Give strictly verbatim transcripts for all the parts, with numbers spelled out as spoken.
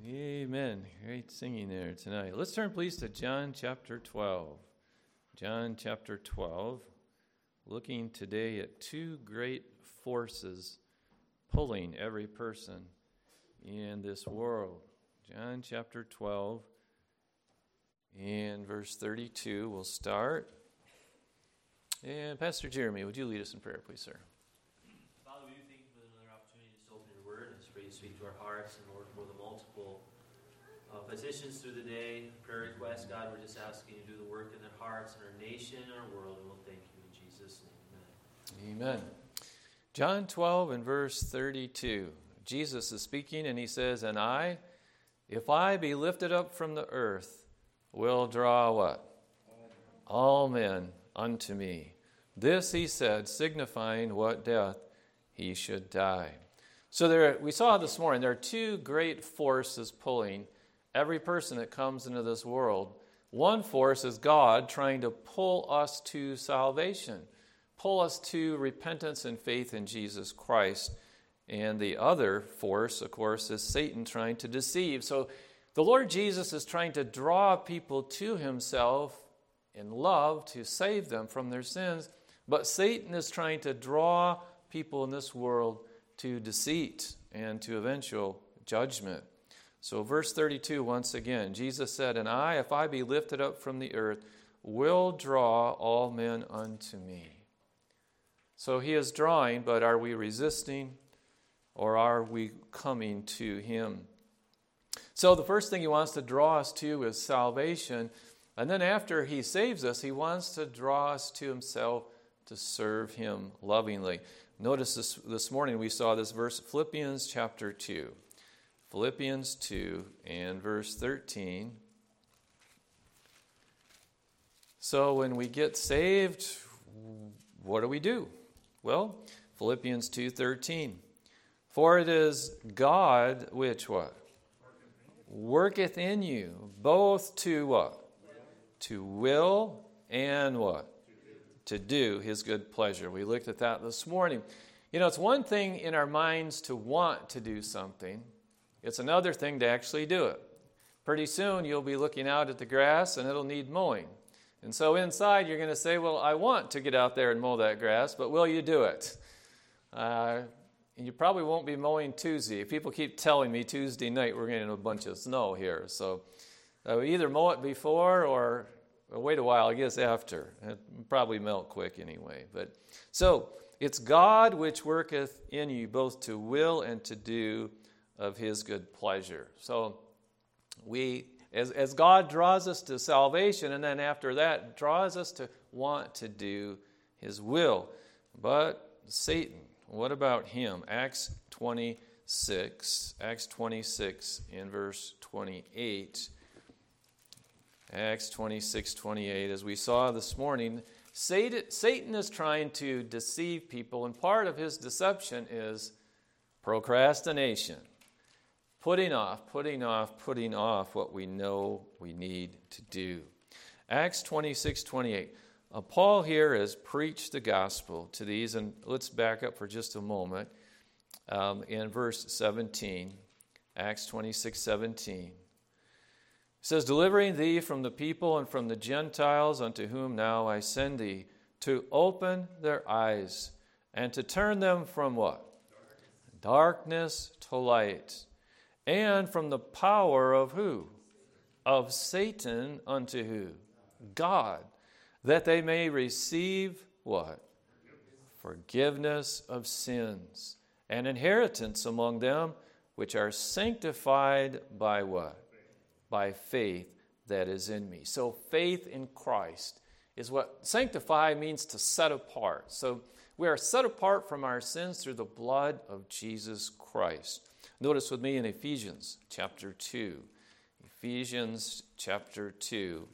Amen. Great singing there tonight. Let's turn, please, to John chapter twelve. John chapter twelve. Looking today at two great forces pulling every person in this world. John chapter twelve and verse thirty-two. We'll start. And Pastor Jeremy, would you lead us in prayer, please, sir? Father, we do thank you for another opportunity to open your word and just pray you speak to our hearts. And Lord, for the multiple uh, petitions through the day, prayer requests, God, we're just asking you to do the work in their hearts and our nation and our world. And we'll thank you in Jesus' name. Amen. Amen. John twelve and verse thirty-two. Jesus is speaking and he says, "And I, if I be lifted up from the earth, will draw" what? All men unto me. This he said, signifying what death he should die. So there, we saw this morning, there are two great forces pulling every person that comes into this world. One force is God trying to pull us to salvation, pull us to repentance and faith in Jesus Christ. And the other force, of course, is Satan trying to deceive. So the Lord Jesus is trying to draw people to himself in love to save them from their sins. But Satan is trying to draw people in this world to deceit and to eventual judgment. So verse thirty-two, once again, Jesus said, "And I, if I be lifted up from the earth, will draw all men unto me." So he is drawing, but are we resisting or are we coming to him? So the first thing he wants to draw us to is salvation. And then after he saves us, he wants to draw us to himself to serve him lovingly. Notice this, this morning we saw this verse, Philippians chapter two. Philippians two and verse thirteen. So when we get saved, what do we do? Well, Philippians two thirteen. "For it is God which" what? "Worketh in you, both to" what? "To will and" what? "To do his good pleasure." We looked at that this morning. You know, it's one thing in our minds to want to do something. It's another thing to actually do it. Pretty soon you'll be looking out at the grass and it'll need mowing. And so inside you're going to say, well, I want to get out there and mow that grass, but will you do it? Uh, and you probably won't be mowing Tuesday. People keep telling me Tuesday night we're getting a bunch of snow here. So uh, we either mow it before or wait a while, I guess, after. It probably melt quick anyway. But so it's God which worketh in you both to will and to do of his good pleasure. So we, as, as God draws us to salvation, and then after that draws us to want to do his will. But Satan, what about him? Acts twenty-six, Acts twenty-six in verse twenty-eight. Acts twenty-six, twenty-eight. As we saw this morning, Satan, Satan is trying to deceive people, and part of his deception is procrastination. Putting off, putting off, putting off what we know we need to do. Acts twenty-six, twenty-eight. Uh, Paul here has preached the gospel to these, and let's back up for just a moment. Um, in verse seventeen, Acts twenty-six, seventeen. It says, "Delivering thee from the people and from the Gentiles, unto whom now I send thee, to open their eyes, and to turn them from" what? Darkness, Darkness to light, and from the power of who? Of Satan unto who? God, that they may receive what? Forgiveness of sins, and inheritance among them which are sanctified by what? By faith that is in me. So faith in Christ is what sanctify means, to set apart. So we are set apart from our sins through the blood of Jesus Christ. Notice with me in Ephesians chapter two. Ephesians chapter two.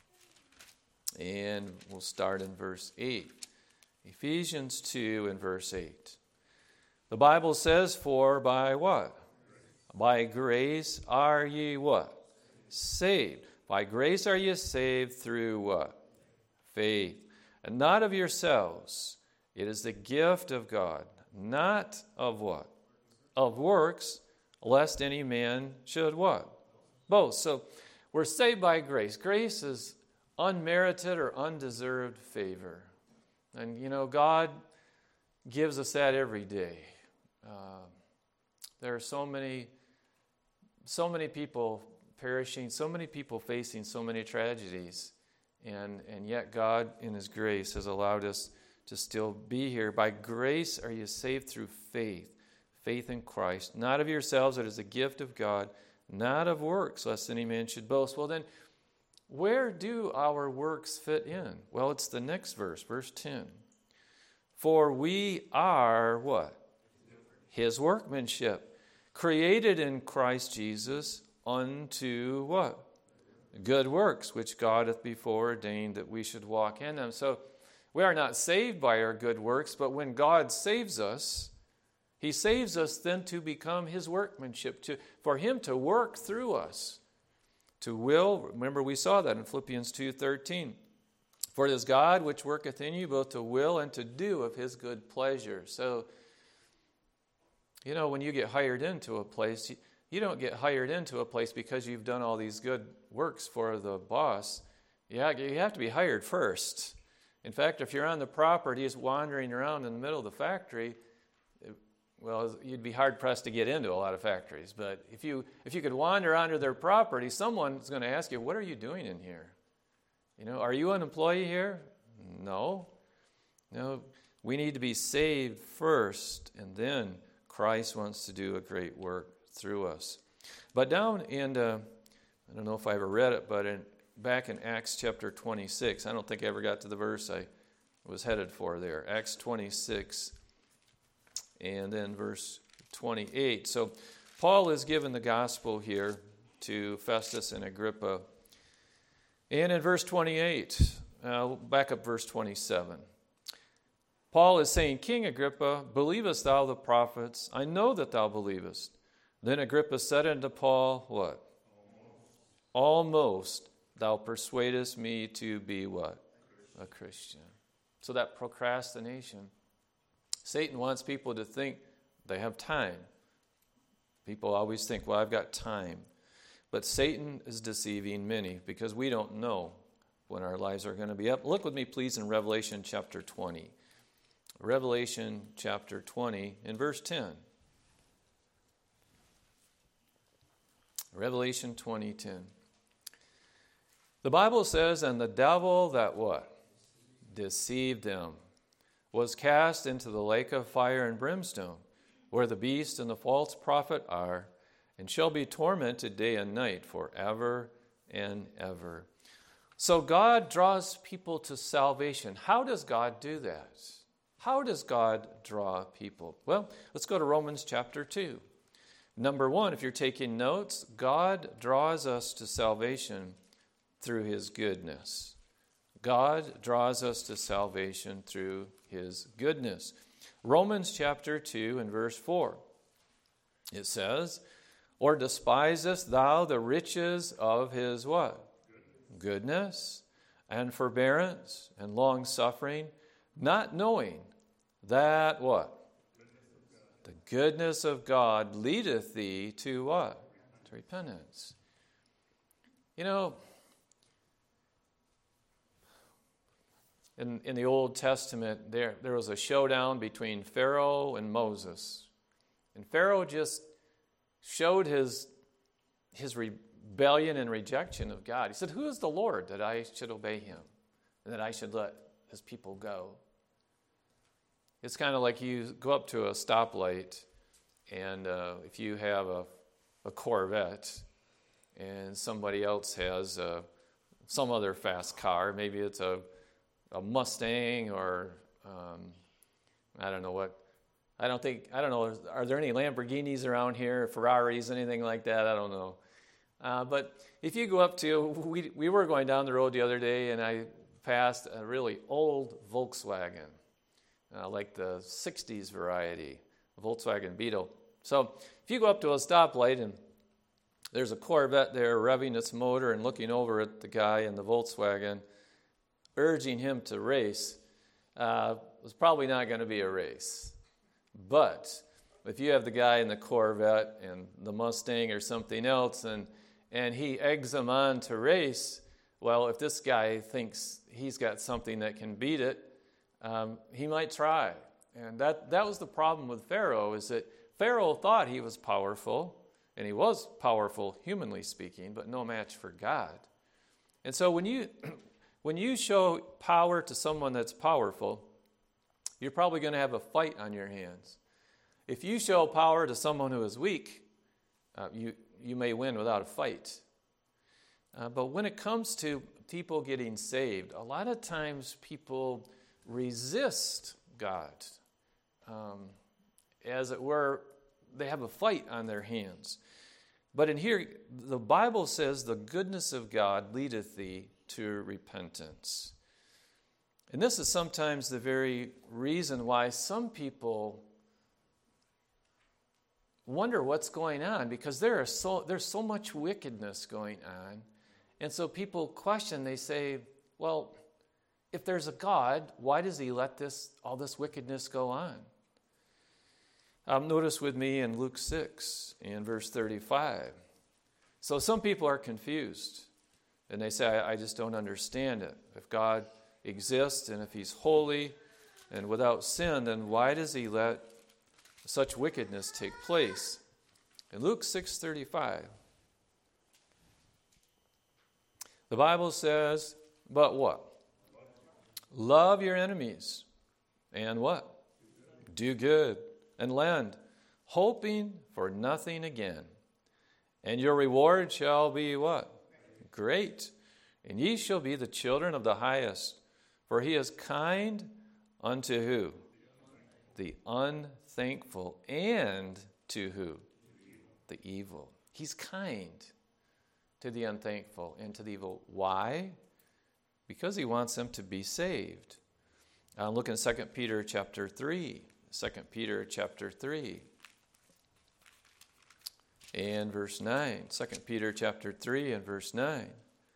And we'll start in verse eight. Ephesians two and verse eight. The Bible says, "For by" what? "By grace are ye" what? "Saved." By grace are ye saved through what? Faith. And not of yourselves. It is the gift of God. Not of what? Of works, lest any man should what? Boast. So we're saved by grace. Grace is unmerited or undeserved favor. And, you know, God gives us that every day. Uh, there are so many, so many people perishing, so many people facing so many tragedies. And, and yet God, in His grace, has allowed us to still be here. By grace are you saved through faith. Faith in Christ. Not of yourselves, it is a gift of God. Not of works, lest any man should boast. Well then, where do our works fit in? Well, it's the next verse, verse ten. For we are what? His workmanship, created in Christ Jesus unto what? Good works, which God hath before ordained that we should walk in them. So we are not saved by our good works, but when God saves us, He saves us then to become His workmanship, to, for Him to work through us, to will. Remember, we saw that in Philippians two thirteen. For it is God which worketh in you both to will and to do of His good pleasure. So, you know, when you get hired into a place, you, you don't get hired into a place because you've done all these good works for the boss. Yeah, you have to be hired first. In fact, if you're on the property, just wandering around in the middle of the factory, well, you'd be hard-pressed to get into a lot of factories. But if you if you could wander onto their property, someone's going to ask you, what are you doing in here? You know, are you an employee here? No. No, we need to be saved first, and then Christ wants to do a great work through us. But down in, uh, I don't know if I ever read it, but in, back in Acts chapter twenty-six, I don't think I ever got to the verse I was headed for there. Acts twenty-six. And then verse twenty-eight. So Paul is given the gospel here to Festus and Agrippa. And in verse twenty-eight, uh, back up verse twenty-seven. Paul is saying, King Agrippa, believest thou the prophets? I know that thou believest. Then Agrippa said unto Paul, what? Almost, Almost thou persuadest me to be what? A Christian. So that procrastination. Satan wants people to think they have time. People always think, well, I've got time. But Satan is deceiving many because we don't know when our lives are going to be up. Look with me, please, in Revelation chapter twenty. Revelation chapter twenty, in verse ten. Revelation twenty, ten. The Bible says, and the devil that what? Deceived them, was cast into the lake of fire and brimstone, where the beast and the false prophet are, and shall be tormented day and night forever and ever. So God draws people to salvation. How does God do that? How does God draw people? Well, let's go to Romans chapter two. Number one, if you're taking notes, God draws us to salvation through His goodness. God draws us to salvation through His goodness. Romans chapter two and verse four. It says, or despisest thou the riches of His what? Goodness and forbearance and long-suffering, not knowing that what? The goodness of God leadeth thee to what? To repentance. You know, in, in the Old Testament, there, there was a showdown between Pharaoh and Moses. And Pharaoh just showed his, his rebellion and rejection of God. He said, who is the Lord that I should obey Him and that I should let His people go? It's kind of like you go up to a stoplight, and uh, if you have a, a Corvette and somebody else has uh, some other fast car, maybe it's a, a Mustang or um, I don't know what. I don't think, I don't know, are there any Lamborghinis around here, Ferraris, anything like that? I don't know. Uh, but if you go up to, we, we were going down the road the other day, and I passed a really old Volkswagen. Uh, like the sixties variety, Volkswagen Beetle. So if you go up to a stoplight and there's a Corvette there revving its motor and looking over at the guy in the Volkswagen, urging him to race, uh, it was probably not going to be a race. But if you have the guy in the Corvette and the Mustang or something else, and and he eggs them on to race, well, if this guy thinks he's got something that can beat it, um, he might try. And that, that was the problem with Pharaoh, is that Pharaoh thought he was powerful, and he was powerful, humanly speaking, but no match for God. And so when you when you show power to someone that's powerful, you're probably going to have a fight on your hands. If you show power to someone who is weak, uh, you, you may win without a fight. Uh, but when it comes to people getting saved, a lot of times people resist God. Um, as it were, they have a fight on their hands. But in here, the Bible says, the goodness of God leadeth thee to repentance. And this is sometimes the very reason why some people wonder what's going on, because there are so there's so much wickedness going on. And so people question, they say, well, if there's a God, why does he let this all this wickedness go on? Um, notice with me in Luke six and verse thirty-five. So some people are confused, and they say, I, I just don't understand it. If God exists and if he's holy and without sin, then why does he let such wickedness take place? In Luke six thirty-five, the Bible says, but what? Love your enemies, and what? Do good, and lend, hoping for nothing again. And your reward shall be what? Great. And ye shall be the children of the highest, for he is kind unto who? The unthankful, and to who? The evil. He's kind to the unthankful and to the evil. Why? Because he wants them to be saved. Uh, look in Second Peter chapter three. Second Peter chapter three and verse nine. Second Peter chapter three and verse nine.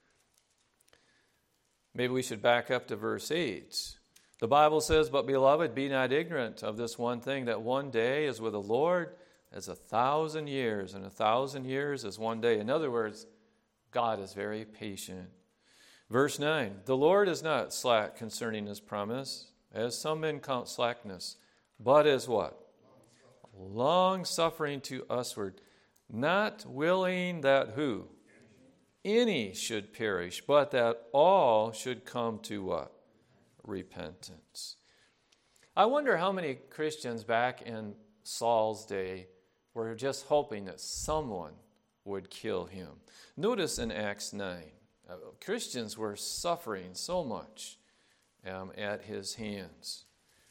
Maybe we should back up to verse eight. The Bible says, but beloved, be not ignorant of this one thing, that one day is with the Lord as a thousand years, and a thousand years as one day. In other words, God is very patient. Verse nine, the Lord is not slack concerning his promise, as some men count slackness, but is what? Long-suffering to usward, not willing that who? Any should perish, but that all should come to what? Repentance. I wonder how many Christians back in Saul's day were just hoping that someone would kill him. Notice in Acts nine, uh, Christians were suffering so much um, at his hands.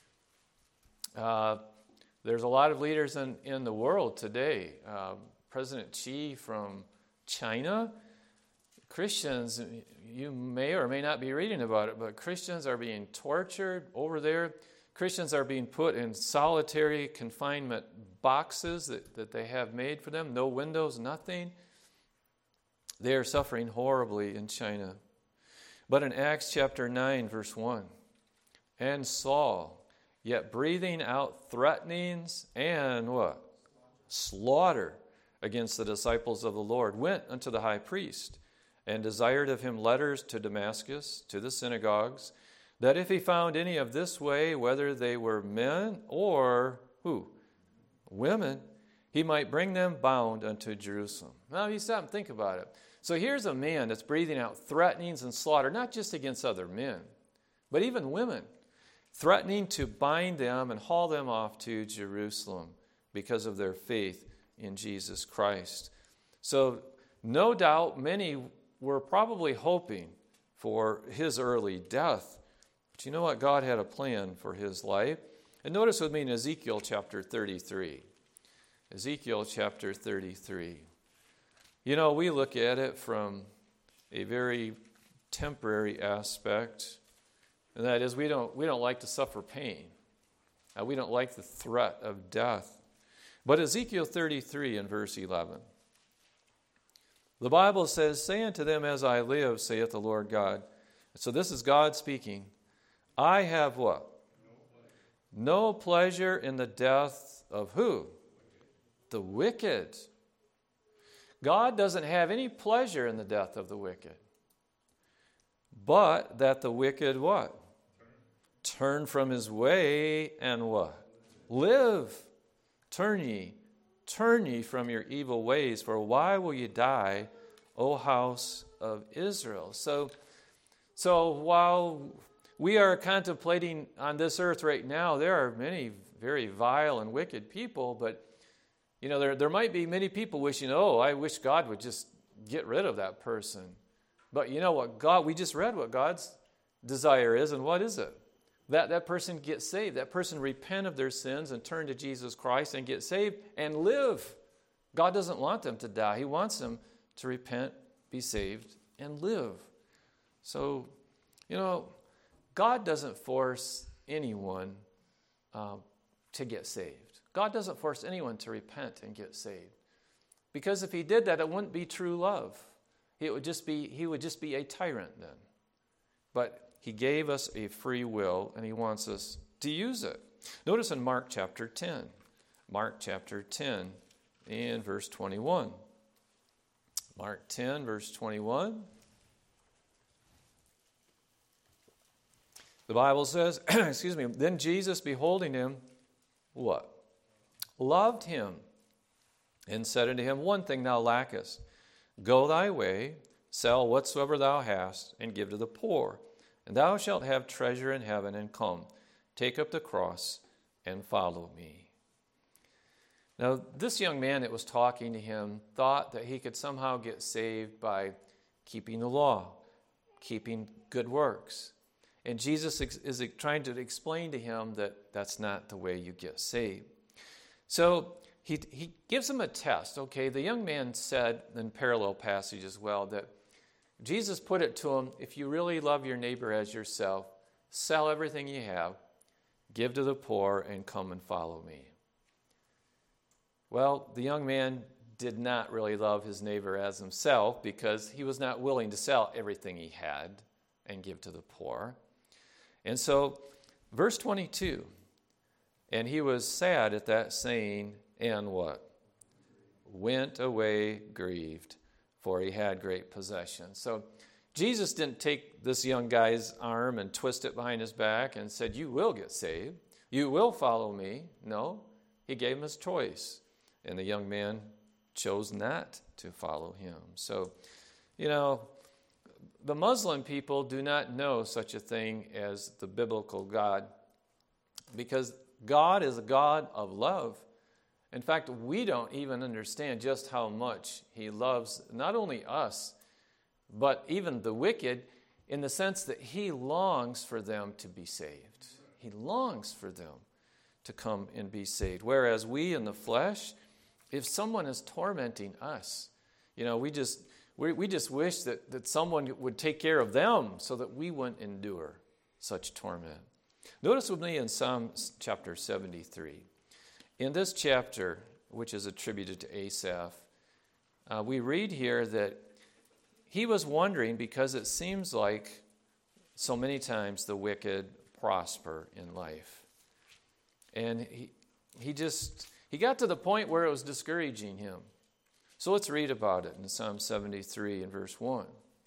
Uh, there's a lot of leaders in, in the world today. Uh, President Xi from China. Christians, you may or may not be reading about it, but Christians are being tortured over there. Christians are being put in solitary confinement boxes that, that they have made for them. No windows, nothing. They are suffering horribly in China. But in Acts chapter nine, verse one, and Saul, yet breathing out threatenings and what? Slaughter against the disciples of the Lord, went unto the high priest, and desired of him letters to Damascus, to the synagogues, that if he found any of this way, whether they were men or who? Women, he might bring them bound unto Jerusalem. Now you stop and think about it. So here's a man that's breathing out threatenings and slaughter, not just against other men, but even women, threatening to bind them and haul them off to Jerusalem because of their faith in Jesus Christ. So no doubt many were probably hoping for his early death. But you know what? God had a plan for his life. And notice with me in Ezekiel chapter thirty-three. Ezekiel chapter thirty-three. You know, we look at it from a very temporary aspect. And that is, we don't, we don't like to suffer pain. Uh, we don't like the threat of death. But Ezekiel thirty-three and verse eleven. The Bible says, say unto them, as I live, saith the Lord God. So this is God speaking. I have what? No pleasure, no pleasure in the death of who? the wicked. God doesn't have any pleasure in the death of the wicked, but that the wicked what? Turn from his way and what? Live. Turn ye, turn ye from your evil ways, for why will ye die, O house of Israel? So, so while we are contemplating on this earth right now, there are many very vile and wicked people, but you know, there, there might be many people wishing, oh, I wish God would just get rid of that person. But you know what? God, we just read what God's desire is, and what is it? That that person gets saved. That person repent of their sins and turn to Jesus Christ and get saved and live. God doesn't want them to die. He wants them to repent, be saved, and live. So, you know, God doesn't force anyone uh, to get saved. God doesn't force anyone to repent and get saved. Because if he did that, it wouldn't be true love. It would just be, he would just be a tyrant then. But he gave us a free will, and he wants us to use it. Notice in Mark chapter ten. Mark chapter ten and verse twenty-one. Mark ten, verse twenty-one. The Bible says, excuse me, then Jesus, beholding him, what? Loved him, and said unto him, one thing thou lackest. Go thy way, sell whatsoever thou hast, and give to the poor, and thou shalt have treasure in heaven, and come, take up the cross, and follow me. Now, this young man that was talking to him thought that he could somehow get saved by keeping the law, keeping good works. And Jesus is trying to explain to him that that's not the way you get saved. So he, he gives him a test. Okay, the young man said in parallel passage as well that Jesus put it to him, if you really love your neighbor as yourself, sell everything you have, give to the poor, and come and follow me. Well, the young man did not really love his neighbor as himself because he was not willing to sell everything he had and give to the poor. And so, verse twenty-two, and he was sad at that saying, and what? Went away grieved, for he had great possessions. So Jesus didn't take this young guy's arm and twist it behind his back and said, you will get saved. You will follow me. No, he gave him his choice. And the young man chose not to follow him. So, you know, the Muslim people do not know such a thing as the biblical God, because God is a God of love. In fact, we don't even understand just how much he loves not only us, but even the wicked, in the sense that he longs for them to be saved. He longs for them to come and be saved. Whereas we in the flesh, if someone is tormenting us, you know, we just we, we just wish that, that someone would take care of them so that we wouldn't endure such torment. Notice with me in Psalm chapter seventy-three. In this chapter, which is attributed to Asaph, uh, we read here that he was wondering because it seems like so many times the wicked prosper in life. And he he just, he got to the point where it was discouraging him. So let's read about it in Psalm seventy-three and verse one.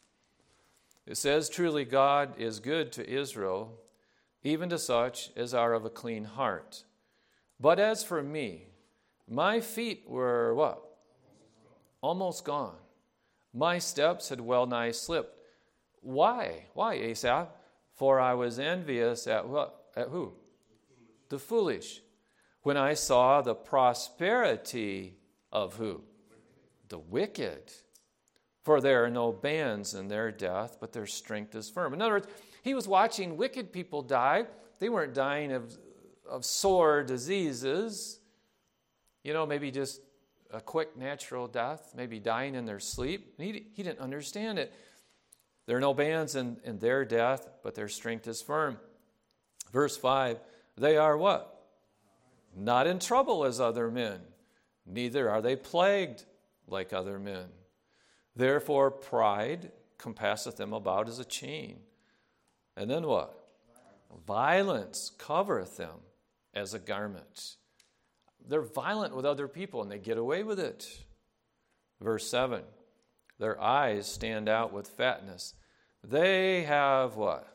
It says, truly God is good to Israel, even to such as are of a clean heart. But as for me, my feet were what? Almost gone. My steps had well nigh slipped. Why? Why, Asaph? For I was envious at what? At who? The foolish. When I saw the prosperity of who? The wicked. For there are no bands in their death, but their strength is firm. In other words, he was watching wicked people die. They weren't dying of, of sore diseases. You know, maybe just a quick natural death, maybe dying in their sleep. He, he didn't understand it. There are no bands in, in their death, but their strength is firm. Verse five, they are what? Not in trouble as other men, neither are they plagued like other men. Therefore pride compasseth them about as a chain. And then what? Violence covereth them as a garment. they're violent with other people and they get away with it. Verse seven, their eyes stand out with fatness. They have what?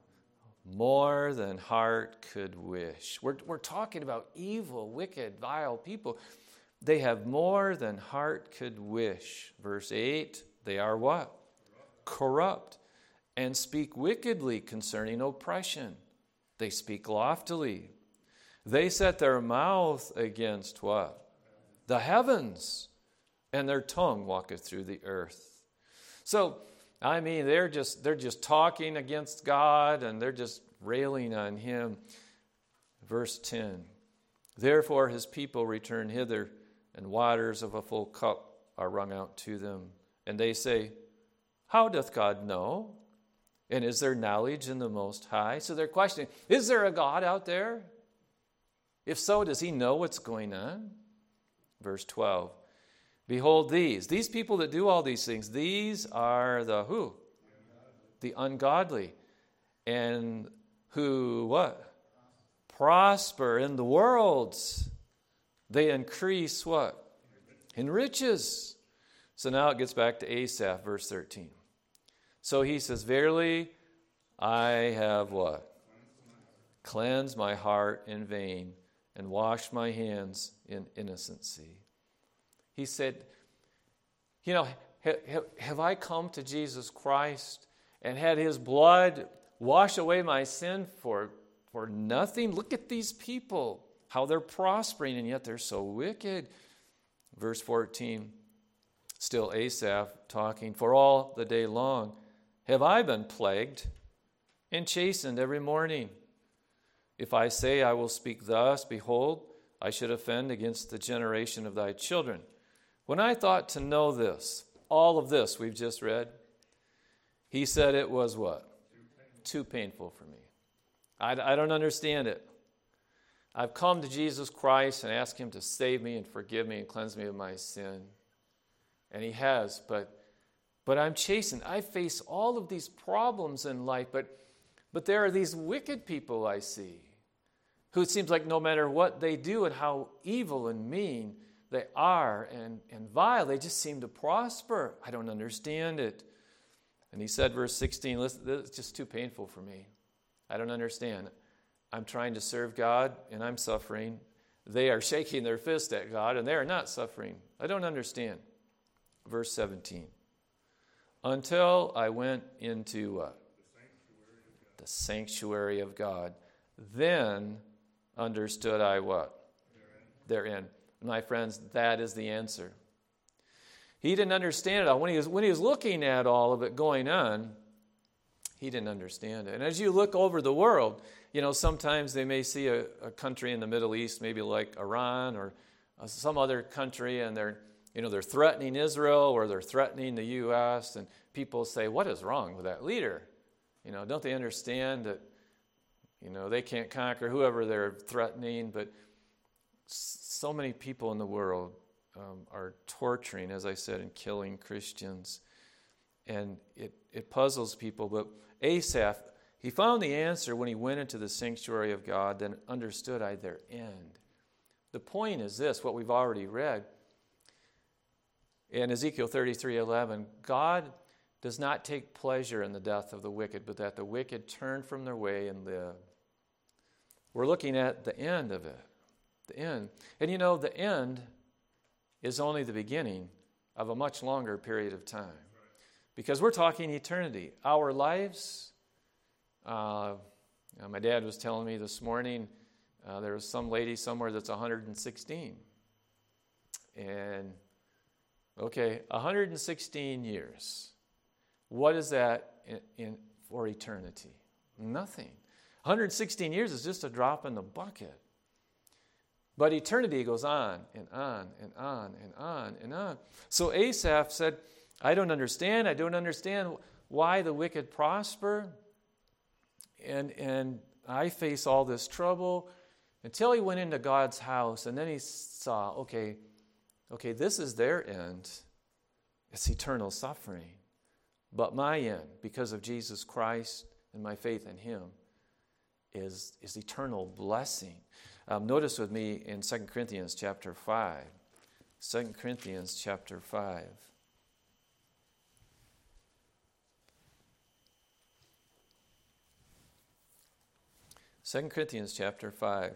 More than heart could wish. We're, we're talking about evil, wicked, vile people. They have more than heart could wish. Verse eight, they are what? Corrupt, and speak wickedly concerning oppression. They speak loftily. They set their mouth against what? The heavens, and their tongue walketh through the earth. So, I mean, they're just they're just talking against God, and they're just railing on him. Verse ten, therefore his people return hither, and waters of a full cup are wrung out to them. And they say, how doth God know? And is there knowledge in the Most High? So they're questioning, is there a God out there? If so, does he know what's going on? Verse twelve, behold these, these people that do all these things, these are the who? The ungodly. And who, what? Prosper in the worlds. They increase what? In riches. So now it gets back to Asaph, verse thirteen. So he says, verily, I have what? Cleansed my heart in vain and washed my hands in innocency. He said, you know, have I come to Jesus Christ and had his blood wash away my sin for, for nothing? Look at these people, how they're prospering, and yet they're so wicked. Verse fourteen, still Asaph talking, for all the day long have I been plagued and chastened every morning. If I say I will speak thus, behold, I should offend against the generation of thy children. When I thought to know this, all of this we've just read, he said it was what? Too painful for me. I, I don't understand it. I've come to Jesus Christ and asked him to save me and forgive me and cleanse me of my sin. And he has, but but I'm chastened. I face all of these problems in life, but but there are these wicked people I see who it seems like no matter what they do and how evil and mean they are and, and vile, they just seem to prosper. I don't understand it. And he said, verse sixteen, listen, this is just too painful for me. I don't understand. I'm trying to serve God, and I'm suffering. They are shaking their fist at God, and they are not suffering. I don't understand. Verse seventeen. Until I went into what? The sanctuary of God. Then understood I what? Therein. My friends, that is the answer. He didn't understand it all. When he was, when he was looking at all of it going on, he didn't understand it. And as you look over the world, you know, sometimes they may see a, a country in the Middle East, maybe like Iran or uh, some other country, and they're, you know, they're threatening Israel or they're threatening the U S, and people say, what is wrong with that leader? You know, don't they understand that, you know, they can't conquer whoever they're threatening? But so many people in the world um, are torturing, as I said, and killing Christians. And it, it puzzles people. But Asaph, he found the answer when he went into the sanctuary of God, then understood I their end. The point is this, what we've already read. In Ezekiel thirty-three eleven, God does not take pleasure in the death of the wicked, but that the wicked turn from their way and live. We're looking at the end of it. The end. And you know, the end is only the beginning of a much longer period of time. Because we're talking eternity. Our lives, uh, my dad was telling me this morning, uh, there was some lady somewhere that's one hundred sixteen. And, okay, one hundred sixteen years. What is that in, in for eternity? Nothing. one hundred sixteen years is just a drop in the bucket. But eternity goes on and on and on and on and on. So Asaph said, I don't understand. I don't understand why the wicked prosper. And, and I face all this trouble. Until he went into God's house, and then he saw, okay, okay, this is their end. It's eternal suffering. But my end, because of Jesus Christ and my faith in him, is, is eternal blessing. Um, notice with me in Second Corinthians chapter five. Second Corinthians chapter five. Second Corinthians chapter five.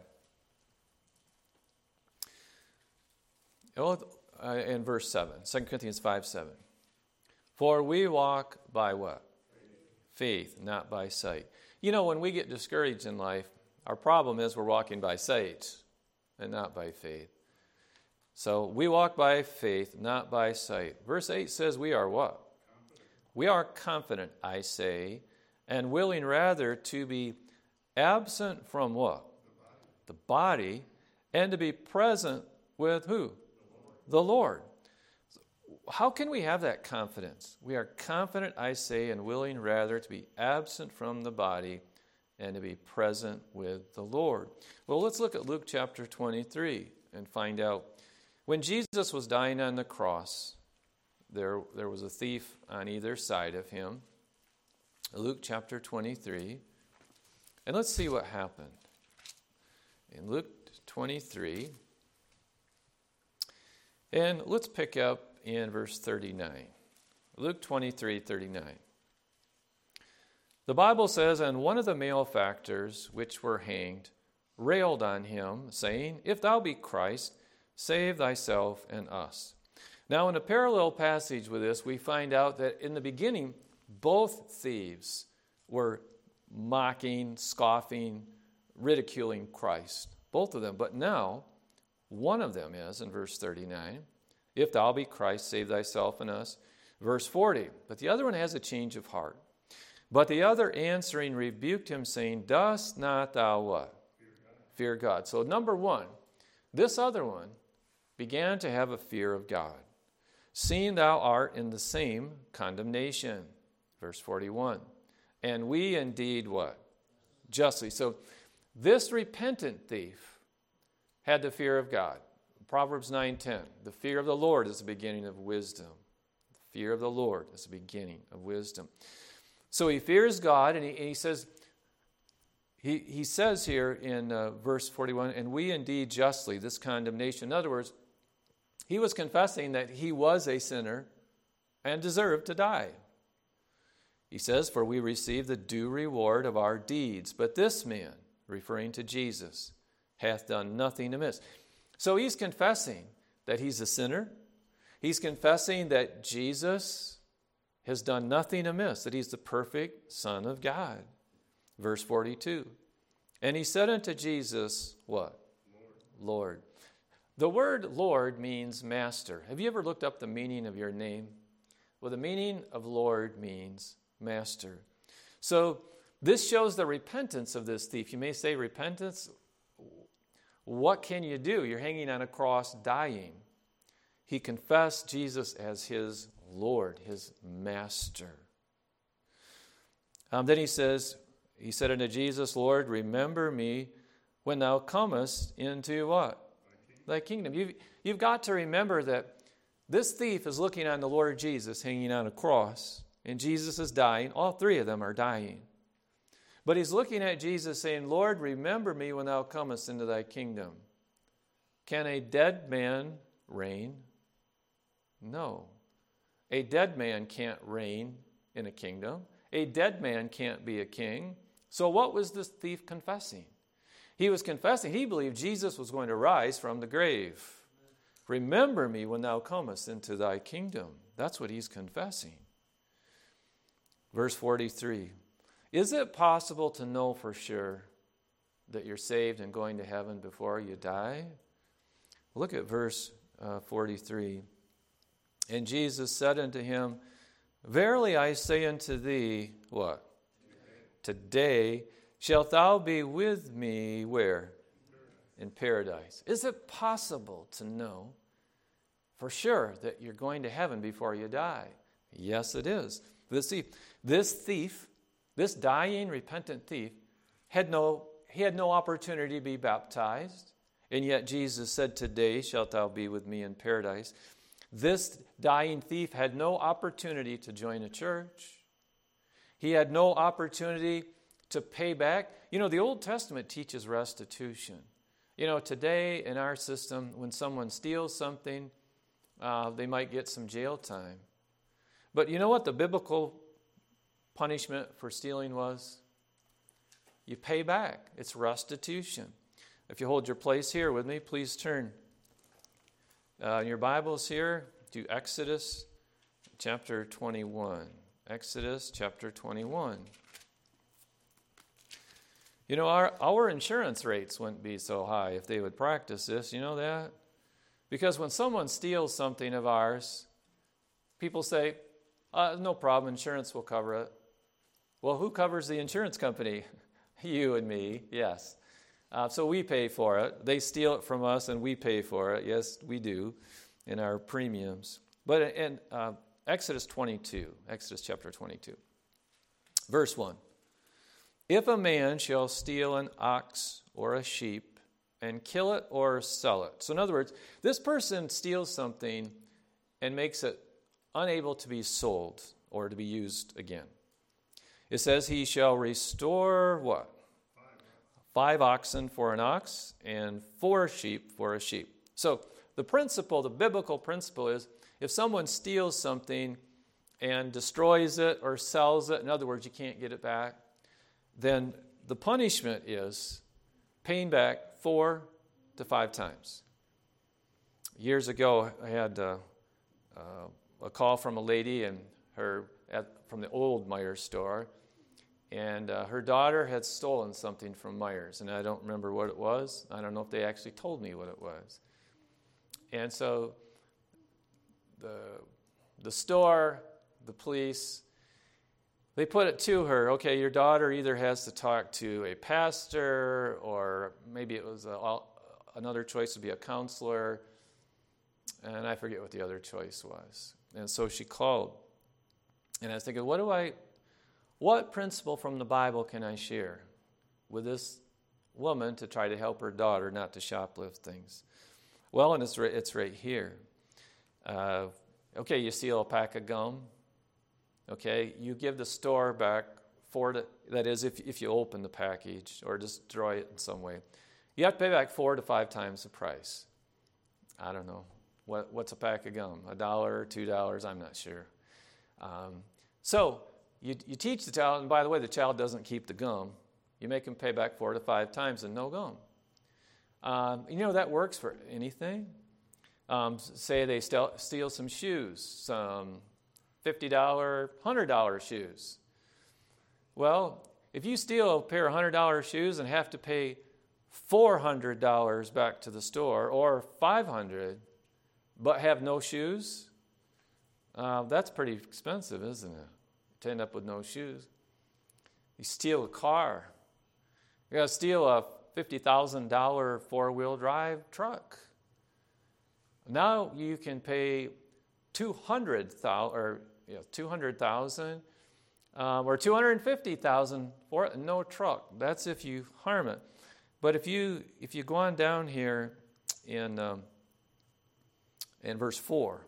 Oh, uh, in verse seven. Second Corinthians five, seven. For we walk by what? Faith, not by sight. You know, when we get discouraged in life, our problem is we're walking by sight and not by faith. So we walk by faith, not by sight. Verse eight says we are what? Confident. We are confident, I say, and willing rather to be absent from what? The body. The body, and to be present with who? The Lord. The Lord. How can we have that confidence? We are confident, I say, and willing rather to be absent from the body and to be present with the Lord. Well, let's look at Luke chapter twenty-three and find out. When Jesus was dying on the cross, there, there was a thief on either side of him. Luke chapter twenty-three. And let's see what happened. In Luke twenty-three, and let's pick up in verse thirty-nine. Luke twenty-three, thirty-nine. The Bible says, and one of the malefactors which were hanged railed on him, saying, If thou be Christ, save thyself and us. Now, in a parallel passage with this, we find out that in the beginning, both thieves were mocking, scoffing, ridiculing Christ. Both of them. But now, one of them is, in verse thirty-nine, If thou be Christ, save thyself and us. Verse forty, but the other one has a change of heart. But the other answering rebuked him, saying, Dost not thou what? Fear God. Fear God. So number one, this other one began to have a fear of God, seeing thou art in the same condemnation. Verse forty-one. And we indeed what? Justly. So this repentant thief had the fear of God. Proverbs nine ten. The fear of the Lord is the beginning of wisdom. The fear of the Lord is the beginning of wisdom. So he fears God, and he, and he says, he, he says here in uh, verse forty-one, and we indeed justly, this condemnation. In other words, he was confessing that he was a sinner and deserved to die. He says, for we receive the due reward of our deeds. But this man, referring to Jesus, hath done nothing amiss. So he's confessing that he's a sinner. He's confessing that Jesus has done nothing amiss, that he's the perfect Son of God. Verse forty-two. And he said unto Jesus, what? Lord. Lord. The word Lord means master. Have you ever looked up the meaning of your name? Well, the meaning of Lord means master. So this shows the repentance of this thief. You may say, repentance? What can you do? You're hanging on a cross dying. He confessed Jesus as his Lord, his master. Um, then he says, he said unto Jesus, Lord, remember me when thou comest into what? Thy kingdom. You've, you've got to remember that this thief is looking on the Lord Jesus hanging on a cross, and Jesus is dying. All three of them are dying. But he's looking at Jesus saying, Lord, remember me when thou comest into thy kingdom. Can a dead man reign? No. A dead man can't reign in a kingdom. A dead man can't be a king. So what was this thief confessing? He was confessing, he believed Jesus was going to rise from the grave. Remember me when thou comest into thy kingdom. That's what he's confessing. Verse forty-three. Is it possible to know for sure that you're saved and going to heaven before you die? Look at verse uh, forty-three. And Jesus said unto him, Verily I say unto thee, what? Today shalt thou be with me, where? In paradise. Is it possible to know for sure that you're going to heaven before you die? Yes, it is. This thief, this thief, this dying, repentant thief, had no, he had no opportunity to be baptized, and yet Jesus said, Today shalt thou be with me in paradise. This dying thief had no opportunity to join a church. He had no opportunity to pay back. You know, the Old Testament teaches restitution. You know, today in our system, when someone steals something, uh, they might get some jail time. But you know what the biblical punishment for stealing was? You pay back. It's restitution. If you hold your place here with me, please turn uh, your Bibles here to Exodus chapter twenty-one. Exodus chapter twenty-one. You know, our, our insurance rates wouldn't be so high if they would practice this. You know that? Because when someone steals something of ours, people say, uh, no problem, insurance will cover it. Well, who covers the insurance company? You and me, yes. Uh, so we pay for it. They steal it from us and we pay for it. Yes, we do in our premiums. But in uh, Exodus twenty-two, Exodus chapter twenty-two, verse one. If a man shall steal an ox or a sheep and kill it or sell it. So in other words, this person steals something and makes it unable to be sold or to be used again. It says he shall restore what? Five oxen for an ox and four sheep for a sheep. So the principle, the biblical principle is if someone steals something and destroys it or sells it, in other words, you can't get it back, then the punishment is paying back four to five times. Years ago, I had uh, uh, a call from a lady and her at, from the old Myers store, and uh, her daughter had stolen something from Myers, and I don't remember what it was. I don't know if they actually told me what it was. And so the the store, the police, they put it to her, okay, your daughter either has to talk to a pastor or maybe it was a, another choice would be a counselor, and I forget what the other choice was. And so she called, and I was thinking, what do I, what principle from the Bible can I share with this woman to try to help her daughter not to shoplift things? Well, and it's right, it's right here. Uh, okay, you steal a pack of gum. Okay, you give the store back four to, that is if, if you open the package or destroy it in some way. You have to pay back four to five times the price. I don't know. What what's a pack of gum? A dollar or two dollars? I'm not sure. Um, so you you teach the child, and by the way, the child doesn't keep the gum. You make them pay back four to five times and no gum. Um, you know, that works for anything. Um, say they steal, steal some shoes, some fifty dollars, one hundred dollars shoes. Well, if you steal a pair of one hundred dollars shoes and have to pay four hundred dollars back to the store or five hundred dollars but have no shoes, uh, that's pretty expensive, isn't it? To end up with no shoes. You steal a car. You got to steal a fifty thousand dollars four-wheel drive truck. Now you can pay two hundred thousand dollars or you know, two hundred thousand dollars um, or two hundred fifty thousand dollars for it, no truck. That's if you harm it. But if you if you go on down here in um, in verse four,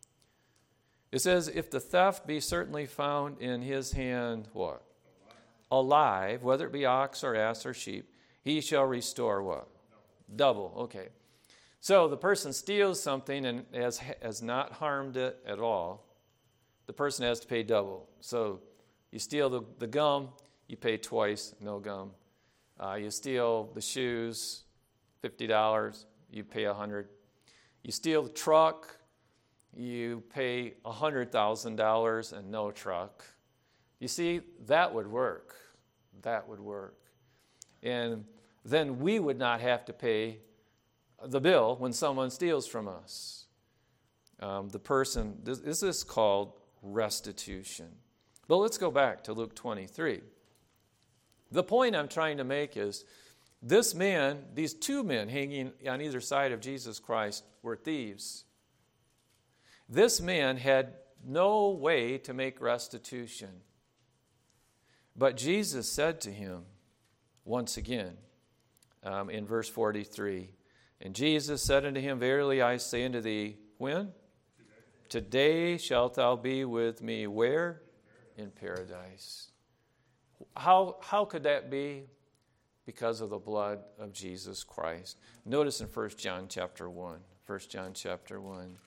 it says, if the theft be certainly found in his hand, what? Alive, whether it be ox or ass or sheep, he shall restore what? Double. Okay. So the person steals something and has, has not harmed it at all. The person has to pay double. So you steal the, the gum, you pay twice, no gum. Uh, you steal the shoes, fifty dollars, you pay one hundred dollars. You steal the truck, you pay one hundred thousand dollars and no truck. You see, that would work. That would work. And then we would not have to pay the bill when someone steals from us. Um, the person, this, this is called restitution. But let's go back to Luke twenty-three. The point I'm trying to make is this man, these two men hanging on either side of Jesus Christ were thieves. This man had no way to make restitution. But Jesus said to him, once again, um, in verse forty-three, and Jesus said unto him, verily I say unto thee, when? Today, Today shalt thou be with me where? In paradise. How, how could that be? because of the blood of Jesus Christ. Notice in First John chapter one. First John chapter one.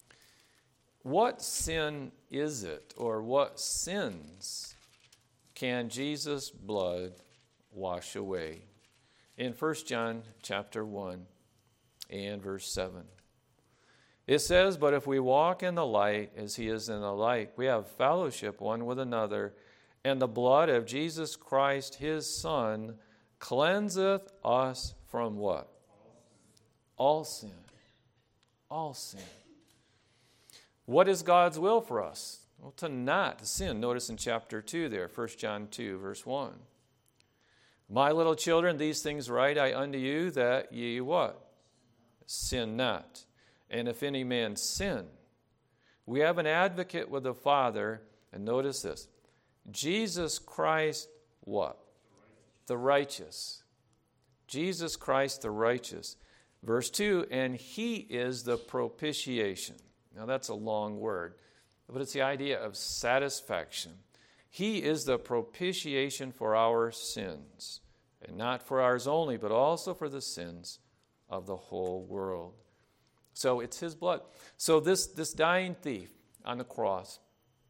What sin is it, or what sins can Jesus' blood wash away? In First John chapter one and verse seven. It says, "But if we walk in the light as he is in the light, we have fellowship one with another, and the blood of Jesus Christ, his Son, cleanseth us from" what? All sin. All sin. What is God's will for us? Well, to not sin. Notice in chapter two there, First John two, verse one. "My little children, these things write I unto you, that ye" what? "Sin not. And if any man sin, we have an advocate with the Father," and notice this, "Jesus Christ" what? The righteous. Jesus Christ the righteous. Verse two, "And he is the propitiation." Now that's a long word, but it's the idea of satisfaction. "He is the propitiation for our sins, and not for ours only, but also for the sins of the whole world." So it's his blood. So this, this dying thief on the cross,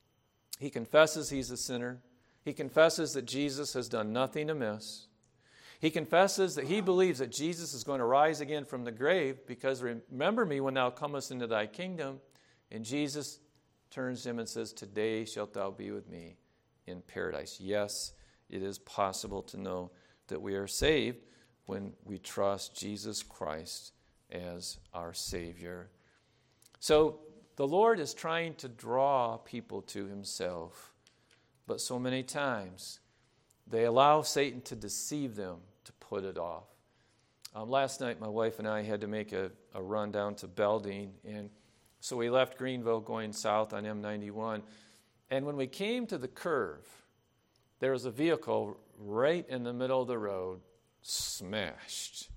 he confesses he's a sinner. He confesses that Jesus has done nothing amiss. He confesses that he believes that Jesus is going to rise again from the grave, because remember me when thou comest into thy kingdom. And Jesus turns to him and says, "Today shalt thou be with me in paradise." Yes, it is possible to know that we are saved when we trust Jesus Christ as our Savior. So the Lord is trying to draw people to himself, but so many times they allow Satan to deceive them, to put it off. Um, last night my wife and I had to make a, a run down to Belding, and so we left Greenville going south on M ninety-one, and when we came to the curve, there was a vehicle right in the middle of the road, smashed.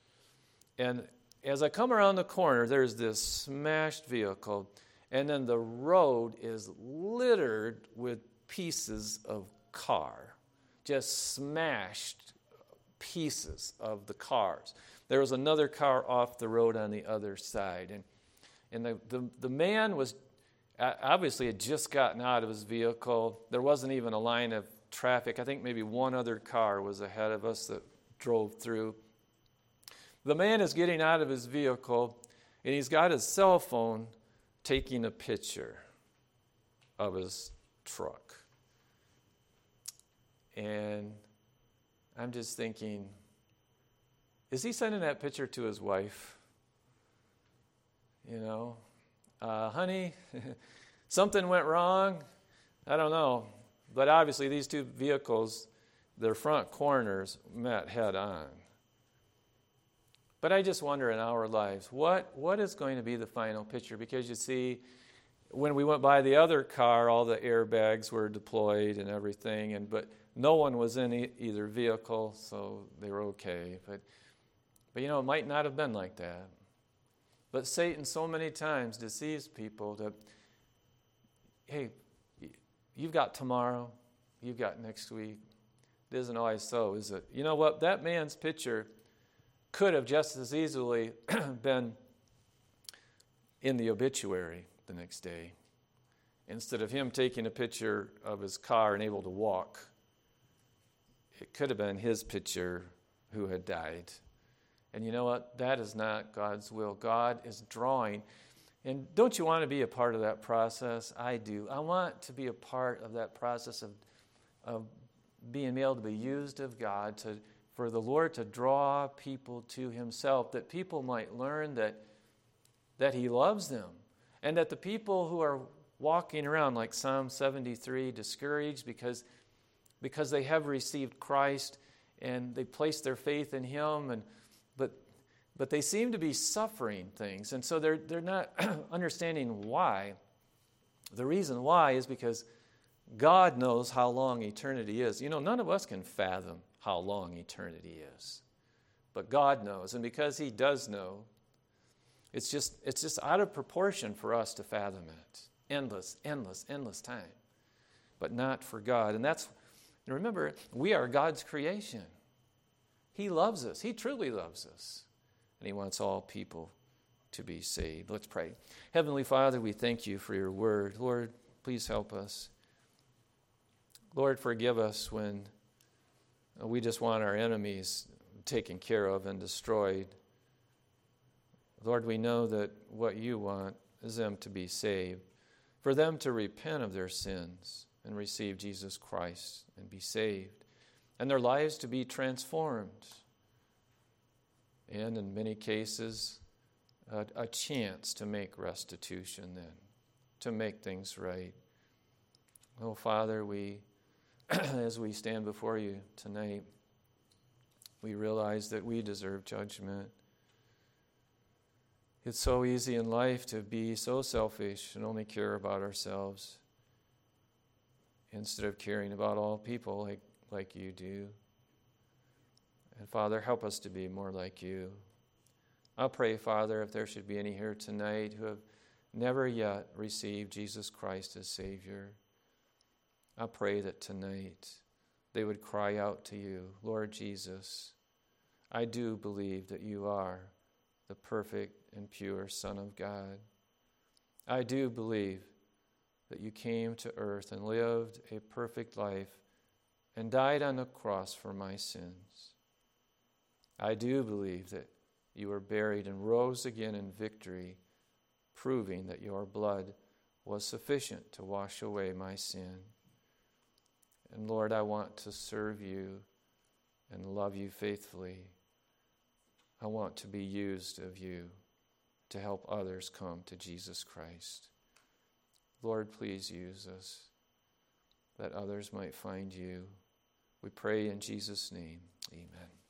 And as I come around the corner, there's this smashed vehicle, and then the road is littered with pieces of car, just smashed pieces of the cars. There was another car off the road on the other side, and and the, the, the man was obviously had just gotten out of his vehicle. There wasn't even a line of traffic. I think maybe one other car was ahead of us that drove through. The man is getting out of his vehicle, and he's got his cell phone taking a picture of his truck. And I'm just thinking, is he sending that picture to his wife? You know, uh, honey, something went wrong. I don't know. But obviously these two vehicles, their front corners met head on. But I just wonder in our lives, what, what is going to be the final picture? Because you see, when we went by the other car, all the airbags were deployed and everything, and but no one was in e- either vehicle, so they were okay. But, but you know, it might not have been like that. But Satan so many times deceives people that, hey, you've got tomorrow, you've got next week. It isn't always so, is it? You know what? That man's picture could have just as easily been in the obituary the next day. Instead of him taking a picture of his car and able to walk, it could have been his picture who had died. And you know what? That is not God's will. God is drawing. And don't you want to be a part of that process? I do. I want to be a part of that process of, of being able to be used of God, to for the Lord to draw people to himself, that people might learn that, that he loves them. And that the people who are walking around, like Psalm seventy-three, discouraged because, because they have received Christ and they place their faith in him, and but but they seem to be suffering things. And so they're they're not understanding why. The reason why is because God knows how long eternity is. You know, none of us can fathom how long eternity is. But God knows, and because he does know, it's just it's just out of proportion for us to fathom it. Endless, endless, endless time. But not for God. And that's, remember, we are God's creation. He loves us. He truly loves us. And he wants all people to be saved. Let's pray. Heavenly Father, we thank you for your word. Lord, please help us. Lord, forgive us when we just want our enemies taken care of and destroyed. Lord, we know that what you want is them to be saved, for them to repent of their sins and receive Jesus Christ and be saved, and their lives to be transformed. And in many cases, a, a chance to make restitution then, to make things right. Oh, Father, we, as we stand before you tonight, we realize that we deserve judgment. It's so easy in life to be so selfish and only care about ourselves instead of caring about all people like, like you do. And Father, help us to be more like you. I'll pray, Father, if there should be any here tonight who have never yet received Jesus Christ as Savior, I pray that tonight they would cry out to you, Lord Jesus, I do believe that you are the perfect and pure Son of God. I do believe that you came to earth and lived a perfect life and died on the cross for my sins. I do believe that you were buried and rose again in victory, proving that your blood was sufficient to wash away my sin. And Lord, I want to serve you and love you faithfully. I want to be used of you to help others come to Jesus Christ. Lord, please use us that others might find you. We pray in Jesus' name. Amen.